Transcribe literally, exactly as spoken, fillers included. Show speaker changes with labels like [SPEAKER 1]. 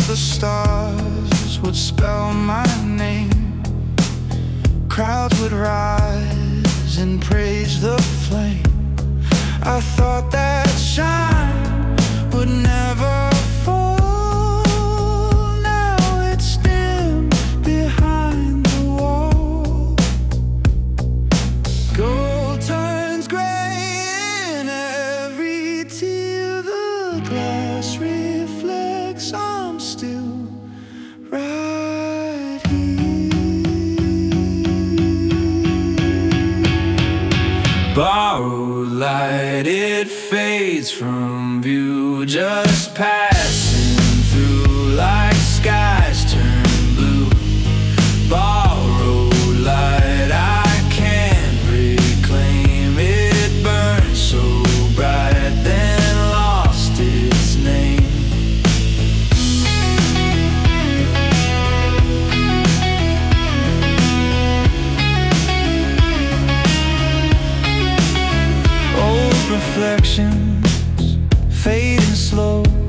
[SPEAKER 1] the stars would spell my name. Crowds would rise and praise the flame. I thought that shine would never fall. Now it's dim behind the wall. Gold turns gray in every tear. The glass reflects I'm still right here. Borrowed light, it fades from view, just passing through like skies turn blue. Borrowed light, I can't reclaim. It burned so bright, then lost its name. Old reflections fading slow.